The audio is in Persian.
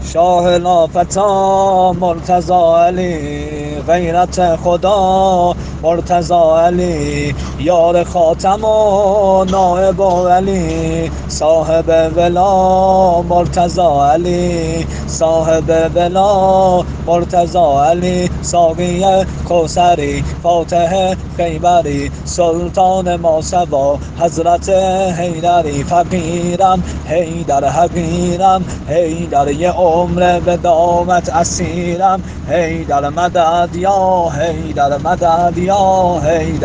شاه لافتا مرتضی علی، غیرت خدا مرتضی علی، یار خاتم و نائب علی، صاحب ولا مرتضی علی، صاحب ولا مرتضی علی، ساقی کوثری، فاتح خیبری، سلطان ماسوا حضرت حیدری. فقیرم حیدر، حقیرم حیدر، یه عمر به دامت اسیرم حیدر. مدد یا حیدر، مدد یا حیدر.